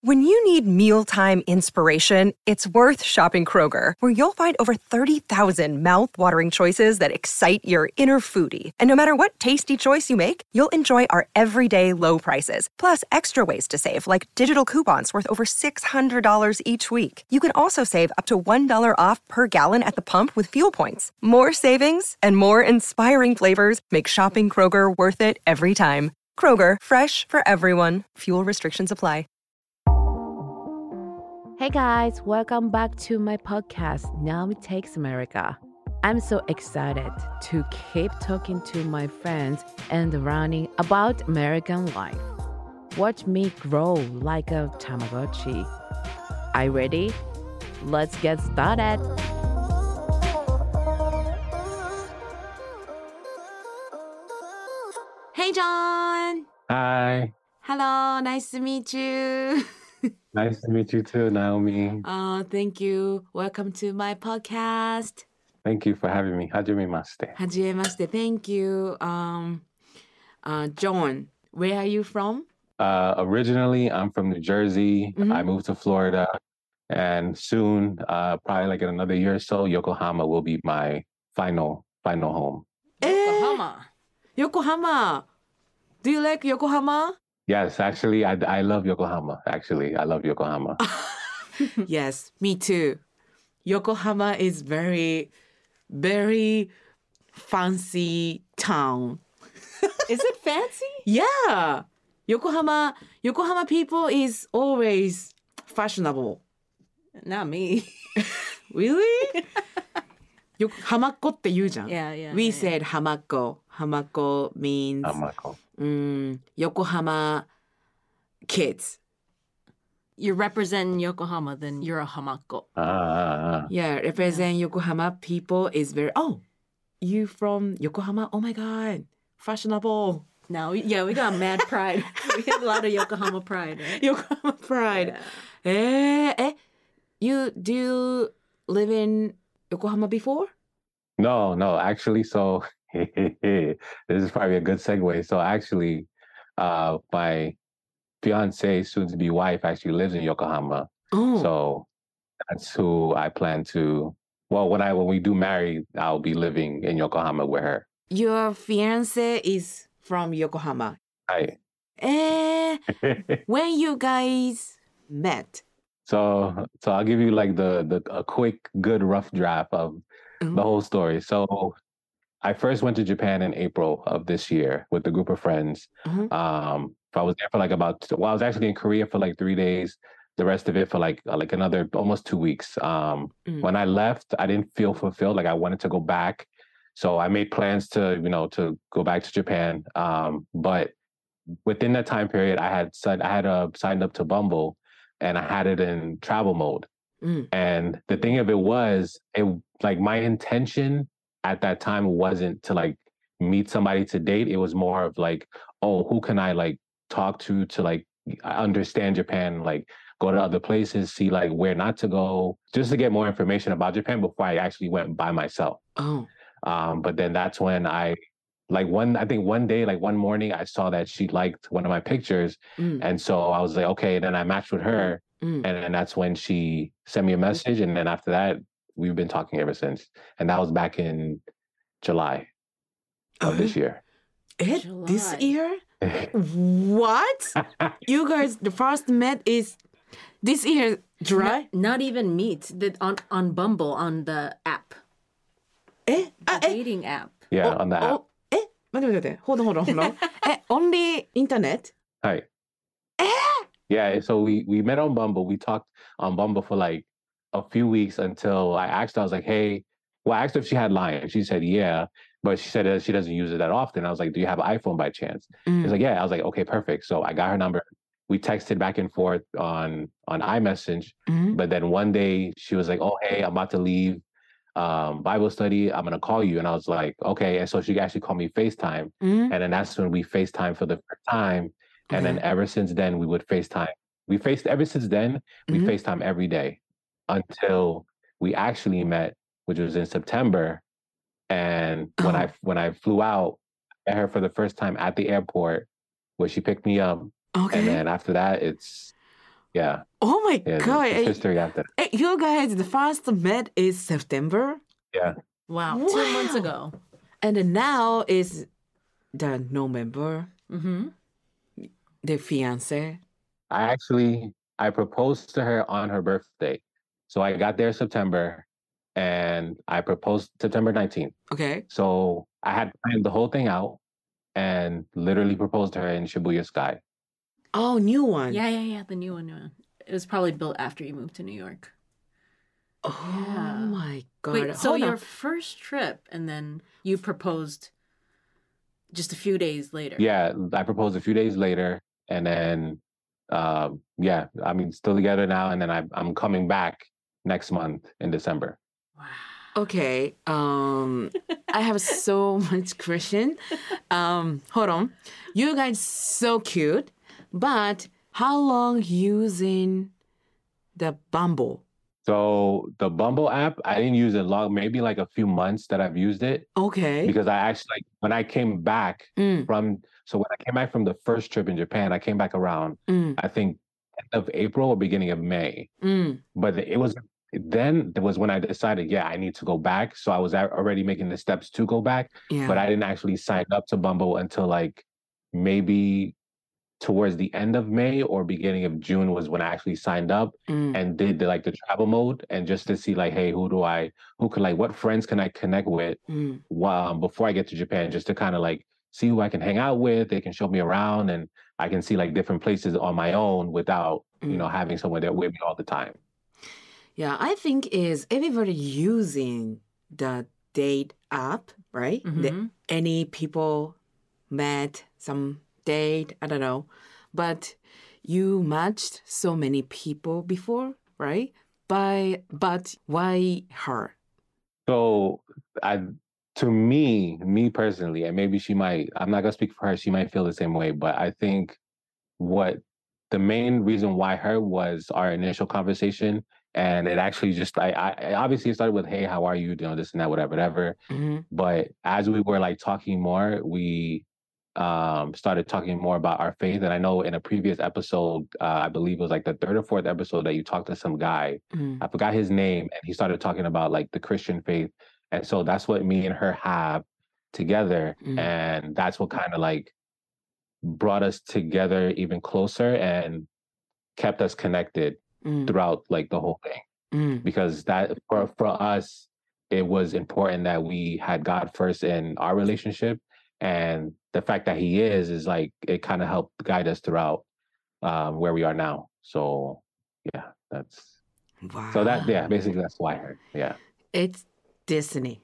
When you need mealtime inspiration, it's worth shopping Kroger, where you'll find over 30,000 mouth-watering choices that excite your inner foodie. And no matter what tasty choice you make, you'll enjoy our everyday low prices, plus extra ways to save, like digital coupons worth over $600 each week. You can also save up to $1 off per gallon at the pump with fuel points. More savings and more inspiring flavors make shopping Kroger worth it every time. Kroger, fresh for everyone. Fuel restrictions apply. Hey guys, welcome back to my podcast, Naomi Takes America. I'm so excited to keep talking to my friends and learning about American life. Watch me grow like a Tamagotchi. Are you ready? Let's get started. Hey John! Hi. Hello, nice to meet you. Nice to meet you too, Naomi. Thank you. Welcome to my podcast. Thank you for having me. Hajimemashite. Hajimemashite. Thank you. John, where are you from? Originally, I'm from New Jersey. Mhm. I moved to Florida, and soon, probably like in another year or so, Yokohama will be my final home. Yokohama. Do you like Yokohama? Yes, actually, I love Yokohama. Actually, I love Yokohama. Yes, me too. Yokohama is very, very fancy town. Is it fancy? Yeah. Yokohama people is always fashionable. Not me. Really? ハマっ子って言うじゃん。 Yeah. We said ハマっ子. ハマっ子 means Amako. Yokohama kids. You're representing Yokohama, then you're a hamako. Yeah, represent Yokohama people is very, oh, you from Yokohama? Oh my God, fashionable. Now, yeah, we got mad pride. We have a lot of Yokohama pride, right? Yokohama pride. Do you live in Yokohama before? No, actually, so this is probably a good segue. So actually, my fiance, soon-to-be wife, actually lives in Yokohama. Oh. So that's who I plan to. Well, when we do marry, I'll be living in Yokohama with her. Your fiance is from Yokohama. Hi. When you guys met? So I'll give you like a quick, good, rough draft of the whole story. So I first went to Japan in April of this year with a group of friends. I was there for I was actually in Korea for like 3 days. The rest of it for like another almost 2 weeks. When I left, I didn't feel fulfilled. Like I wanted to go back. So I made plans to go back to Japan. But within that time period, I had signed up to Bumble, and I had it in travel mode. And the thing of it was, my intention at that time wasn't to like meet somebody to date. It was more of like, oh, who can I like talk to like understand Japan, like go to other places, see like where not to go, just to get more information about Japan before I actually went by myself. Oh. But then that's when I one day, like one morning, I saw that she liked one of my pictures. And so I was like, okay, then I matched with her. And then that's when she sent me a message. And then after that, we've been talking ever since. And that was back in July of this year. This year? What? You guys, the first met is this year, July? Not even meet. On Bumble, on the app. The dating app. Yeah, on the app. 待って。Hold on. Only internet? Hi. Yeah, so we met on Bumble. We talked on Bumble for like a few weeks until I asked her, I was like, hey, well, I asked her if she had Line. She said, yeah, but she said that she doesn't use it that often. I was like, do you have an iPhone by chance? She's like, yeah. I was like, okay, perfect. So I got her number. We texted back and forth on iMessage. But then one day she was like, oh, hey, I'm about to leave Bible study. I'm going to call you. And I was like, okay. And so she actually called me FaceTime. And then that's when we FaceTime for the first time. And then ever since then, we would FaceTime. Ever since then, we FaceTime every day until we actually met, which was in September. And when I flew out, I met her for the first time at the airport where she picked me up. Okay. And then after that, it's Yeah. Oh my Yeah. God. It's history after that. You guys, the first met is September? Yeah. Wow. Wow. 2 months ago. And then now is the November, the fiance. I proposed to her on her birthday. So I got there September and I proposed September 19th. Okay. So I had planned the whole thing out and literally proposed to her in Shibuya Sky. Oh, new one. Yeah. The new one. It was probably built after you moved to New York. Oh Yeah. my God. Wait, so Hold your on. first trip and then you proposed just a few days later. Yeah, I proposed a few days later and then still together now and then I'm coming back next month in December. Wow. Okay. I have so much question. Hold on. You guys so cute, but how long using the Bumble? So the Bumble app, I didn't use it long, maybe like a few months that I've used it. Okay. Because I actually, when I came back when I came back from the first trip in Japan, I came back around, I think, end of April or beginning of May. But it was when I decided, I need to go back. So I was already making the steps to go back, but I didn't actually sign up to Bumble until like maybe towards the end of May or beginning of June was when I actually signed up and did the travel mode and just to see like, hey, what friends can I connect with before I get to Japan, just to kind of like see who I can hang out with. They can show me around and I can see like different places on my own without, having someone there with me all the time. Yeah, I think is everybody using the date app, right? Any people met some date, I don't know. But you matched so many people before, right? But why her? So to me personally, and maybe I'm not gonna speak for her, she might feel the same way, but I think what the main reason why her was our initial conversation, and it actually just I obviously started with, hey, how are you? This and that, whatever. But as we were like talking more, we started talking more about our faith. And I know in a previous episode, I believe it was like the third or fourth episode that you talked to some guy. I forgot his name, and he started talking about like the Christian faith. And so that's what me and her have together. And that's what kind of like brought us together even closer and kept us connected throughout like the whole thing. Because that for us, it was important that we had God first in our relationship. And the fact that he is like, it kind of helped guide us throughout where we are now. So yeah, wow. So basically that's why her. Yeah. It's Disney.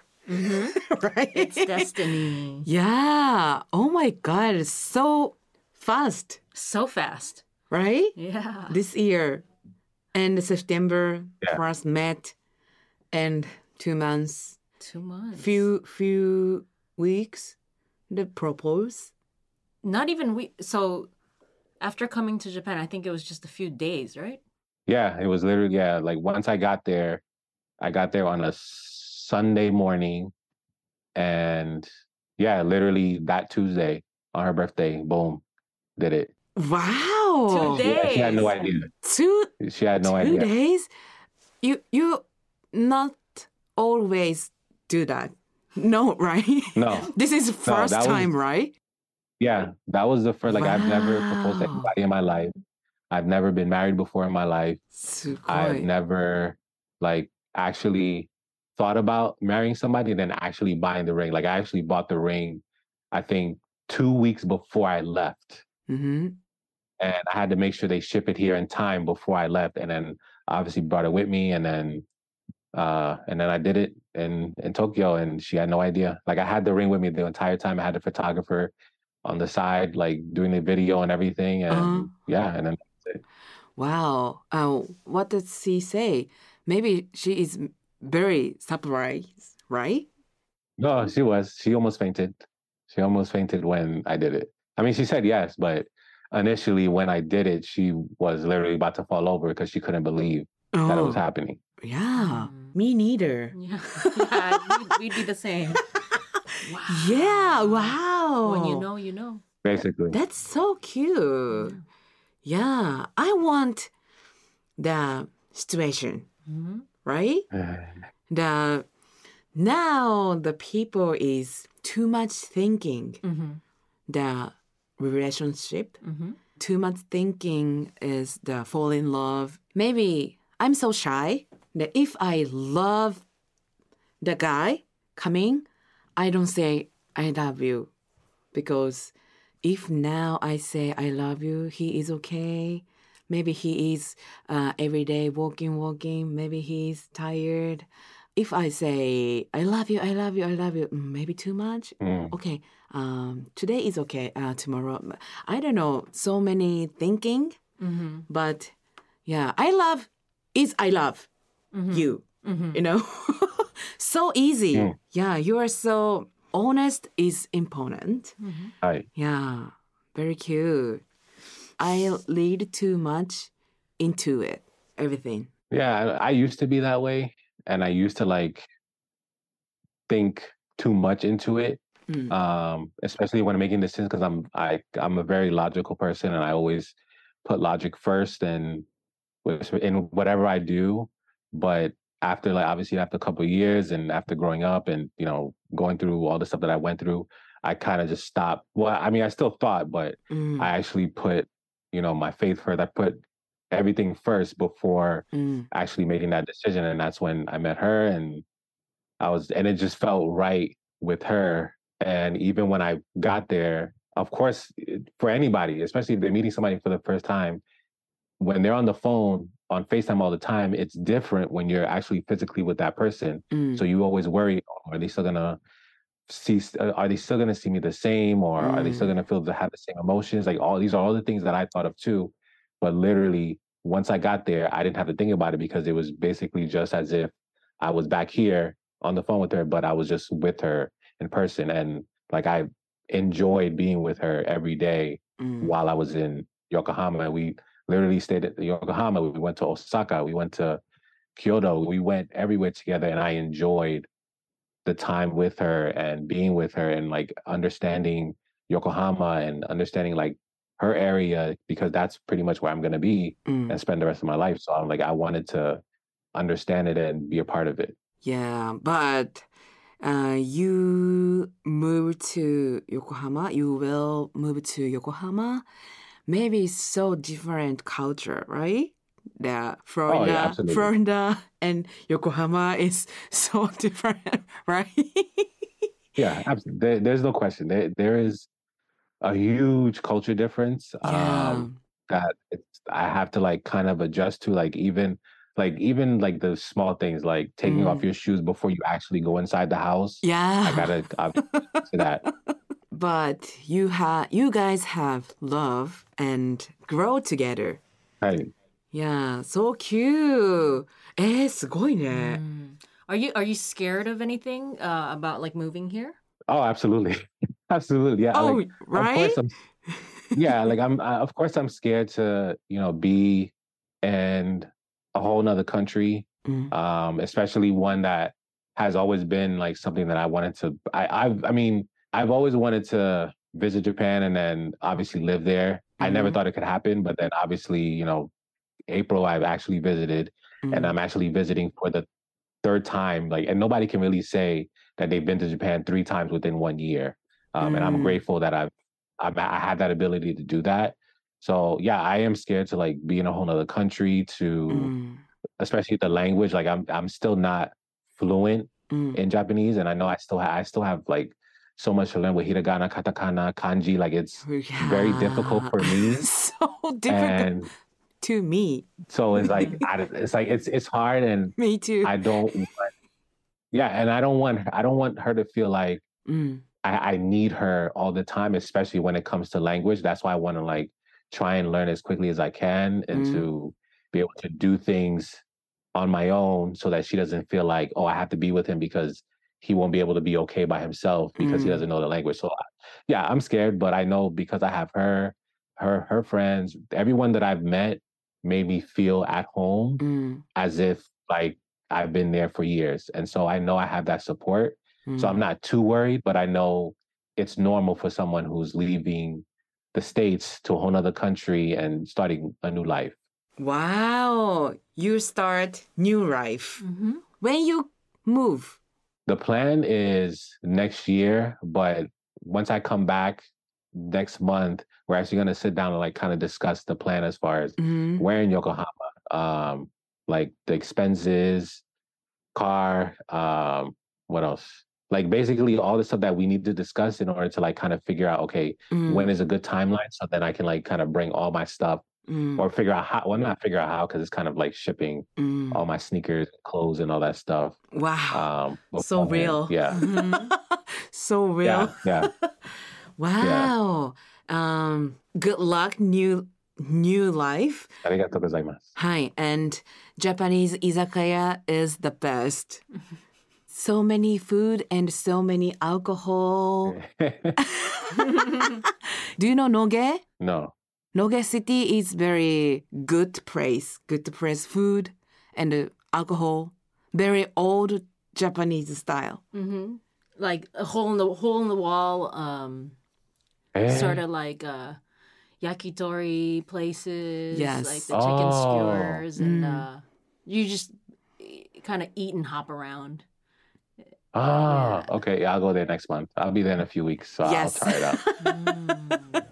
Right? It's destiny. Yeah. Oh my God. It's so fast. So fast. Right? Yeah. This year. And September first met. And 2 months. 2 months. Few weeks. The propose. Not even so after coming to Japan, I think it was just a few days, right? Yeah, it was literally, like once I got there on a Sunday morning, and literally that Tuesday on her birthday, boom, did it. Wow. 2 days. Yeah, she had no idea. She had no idea. 2 days? You not always do that. No, right? No. This is first time, right? Yeah, that was the first, I've never proposed to anybody in my life. I've never been married before in my life. I've never actually thought about marrying somebody and then actually buying the ring. I actually bought the ring, I think 2 weeks before I left. And I had to make sure they ship it here in time before I left. And then obviously brought it with me. And then I did it in Tokyo, and she had no idea. I had the ring with me the entire time. I had the photographer on the side, doing the video and everything. And and then that's it. Wow. What did she say? Maybe she is very surprised, right? No, she was. She almost fainted. She almost fainted when I did it. I mean, she said yes, but initially when I did it, she was literally about to fall over because she couldn't believe that it was happening. Yeah, me neither. Yeah, we'd be the same. Wow. Yeah, wow. When you know, you know. Basically. That's so cute. Yeah, I want the situation, right? The now the people is too much thinking the relationship. Too much thinking is the fall in love. Maybe I'm so shy that if I love the guy coming, I don't say I love you because if now I say I love you, he is okay. Maybe he is every day walking. Maybe he's tired. If I say I love you, maybe too much. Okay, today is okay. Tomorrow, I don't know. So many thinking, but yeah, I love you. You know, so easy. Yeah, you are so honest is important. Right. Yeah, very cute. I lead too much into it, everything. Yeah, I used to be that way, and I used to like think too much into it, especially when I'm making decisions because I'm a very logical person, and I always put logic first and in whatever I do. But after like obviously after a couple of years and after growing up and going through all the stuff that I went through, I kind of just stopped. Well, I mean, I still thought, but I actually put my faith first. I put everything first before actually making that decision, and that's when I met her, and it just felt right with her. And even when I got there, of course, for anybody, especially if they're meeting somebody for the first time, when they're on the phone on FaceTime all the time, it's different when you're actually physically with that person. So you always worry, are they still gonna see me the same, or are they still gonna have the same emotions? Like these are all the things that I thought of too. But literally, once I got there, I didn't have to think about it because it was basically just as if I was back here on the phone with her, but I was just with her in person. And like I enjoyed being with her every day while I was in Yokohama. We literally stayed at Yokohama. We went to Osaka. We went to Kyoto. We went everywhere together, and I enjoyed the time with her and being with her and like understanding Yokohama and understanding like her area because that's pretty much where I'm going to be and spend the rest of my life. So I'm like, I wanted to understand it and be a part of it. Yeah, but you move to Yokohama. You will move to Yokohama. Maybe so different culture, right? The Florida and Yokohama is so different, right? Yeah, absolutely. There's no question. There is a huge culture difference that I have to like kind of adjust to. Like even like the small things like taking off your shoes before you actually go inside the house. Yeah, I gotta to that. But you guys have love and grow together. Right. Yeah, so cute. すごいね. Are you scared of anything about like moving here? Oh, absolutely, absolutely. Yeah. Oh, like, right. Of course yeah, like of course I'm scared to be in a whole nother country, especially one that has always been like something that I wanted to. I've always wanted to visit Japan and then obviously live there. I never thought it could happen, but then obviously April I've actually visited, and I'm actually visiting for the third time. Like, and nobody can really say that they've been to Japan 3 times within 1 year. And I'm grateful that I had that ability to do that. So yeah, I am scared to like be in a whole other country especially the language. Like I'm still not fluent in Japanese, and I know I still have like so much to learn with hiragana, katakana, kanji. Like it's very difficult for me. So difficult to me. So it's like it's hard, and me too. I don't want her to feel like I need her all the time, especially when it comes to language. That's why I want to like try and learn as quickly as I can and to be able to do things on my own so that she doesn't feel like, oh, I have to be with him because he won't be able to be okay by himself because he doesn't know the language. So yeah, I'm scared, but I know because I have her friends, everyone that I've met made me feel at home as if like I've been there for years. And so I know I have that support. So I'm not too worried, but I know it's normal for someone who's leaving the States to a whole nother country and starting a new life. Wow. You start new life. When you move. The plan is next year, but once I come back next month, we're actually going to sit down and like kind of discuss the plan as far as where in Yokohama, like the expenses, car, what else? Like basically all the stuff that we need to discuss in order to like kind of figure out, okay, when is a good timeline so then I can like kind of bring all my stuff or figure out how, well, not figure out how, because it's kind of like shipping all my sneakers, clothes, and all that stuff. Wow. So beforehand. real. Yeah. So real. Yeah. Wow. Good luck, new life. ありがとうございます。 Hi, and Japanese izakaya is the best. So many food and so many alcohol. Do you know Noge? No. Noge City is very good place food and alcohol. Very old Japanese style. Like a hole in the wall, sort of like yakitori places, Yes. like the chicken skewers, and you just kind of eat and hop around. Okay. Yeah, I'll go there next month. I'll be there in a few weeks, so Yes. I'll try it out.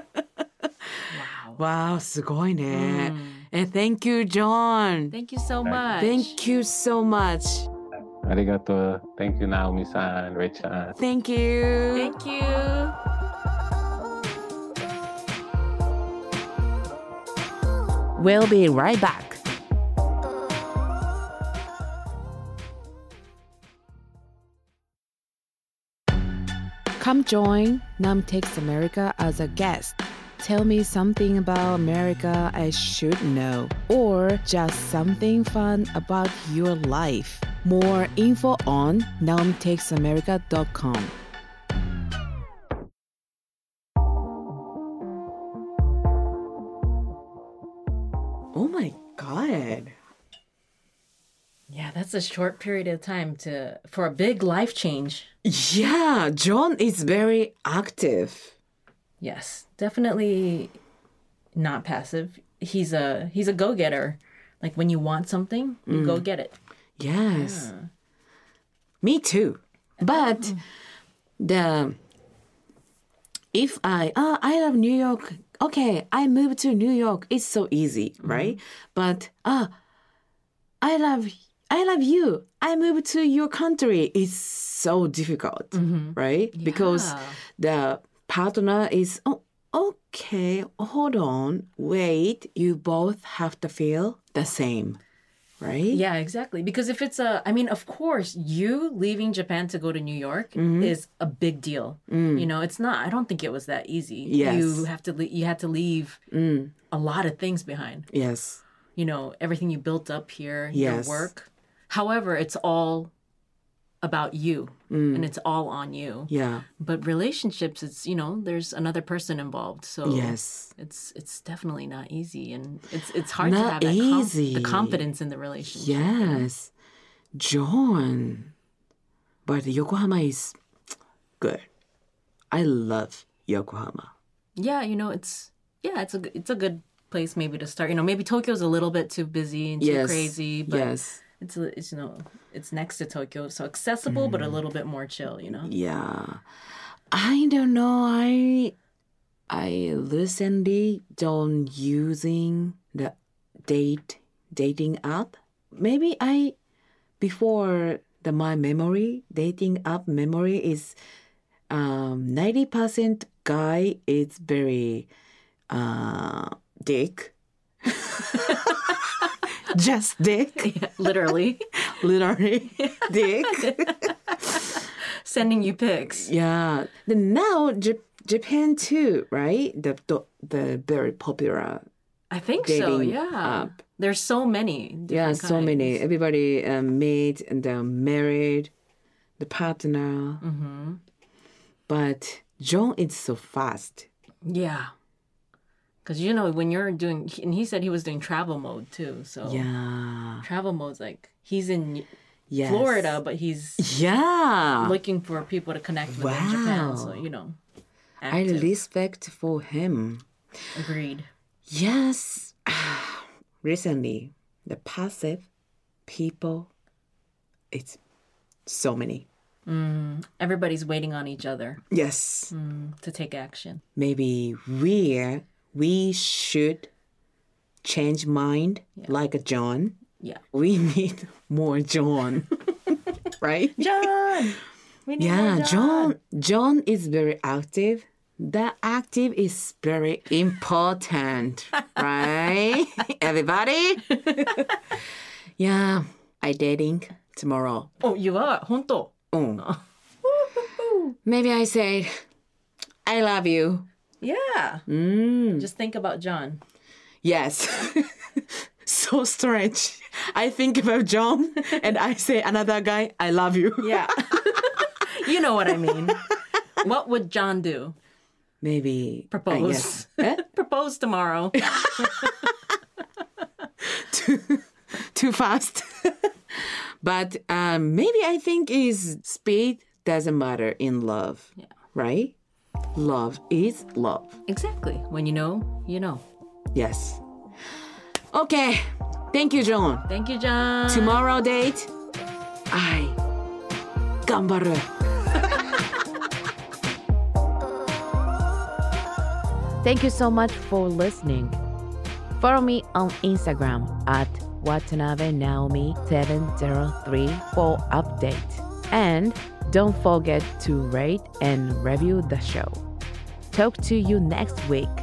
Wow, すごいね. And thank you, John. Thank you so much. Thank you so much. ありがとう. Thank you, Naomi-san, Rich-san. Thank you. Thank you. We'll be right back. Come join Nam Takes America as a guest. Tell me something about America I should know, or just something fun about your life. More info on naomitakesamerica.com. Oh my God. Yeah, that's a short period of time for a big life change. Yeah, John is very active. Yes, definitely not passive. He's a go-getter. Like when you want something, you go get it. Yes. Me too. But if I love New York, okay, I moved to New York. It's so easy, right? But I love you. I moved to your country. It's so difficult, right? Because the partner is, oh, okay, hold on, wait. You both have to feel the same, right? Yeah, exactly. Because if it's of course, you leaving Japan to go to New York is a big deal. You know, it's not, I don't think it was that easy. Yes. You had to leave a lot of things behind. Yes. You know, everything you built up here, Yes. your work. However, it's all about you and it's all on you. Yeah. But relationships, it's, you know, there's another person involved. So Yes. it's definitely not easy, and it's hard Not to have that easy. the confidence in the relationship. Yes. John. But Yokohama is good. I love Yokohama. Yeah, you know, it's a good place maybe to start. You know, maybe Tokyo's a little bit too busy and too Yes. crazy, but Yes. it's you know, it's next to Tokyo, so accessible but a little bit more chill, you know. Yeah. I don't know. I recently don't using the dating app. Maybe before my dating app memory is 90% guy is very dick. Just dick. Yeah, literally Literally dick. sending you pics. Yeah. Then now Japan too, right? The very popular. I think so. Dating Yeah, app. there's so many. Yeah, different so many. kinds. Everybody made and married, the partner. But John is so fast. Yeah. Because, you know, when you're doing, and he said he was doing travel mode too. So Yeah. travel mode's like, he's in Yes. Florida, but he's Yeah. looking for people to connect with in Japan. So, Wow. you know. active. respect for him. Agreed. Yes. Recently, the passive people, it's so many. Everybody's waiting on each other Yes. to take action. Maybe we should change mind like a John. Yeah. We need more John. Right? John! We need Yeah, more John. John is very active. That active is very important, right? Everybody? Yeah, I dating tomorrow. Oh, you are? 本当? Maybe I say, I love you. Yeah. Just think about John. Yes. So strange. I think about John and I say another guy, I love you. Yeah. You know what I mean. What would John do? Maybe Propose. Propose tomorrow. Too fast. But maybe I think is speed doesn't matter in love. Yeah. Right? Love is love. Exactly. When you know, you know. Yes. Okay. Thank you, John. Thank you, John. Tomorrow date, I gambaru. Thank you so much for listening. Follow me on Instagram at WatanabeNaomi703 for update. And don't forget to rate and review the show. Talk to you next week.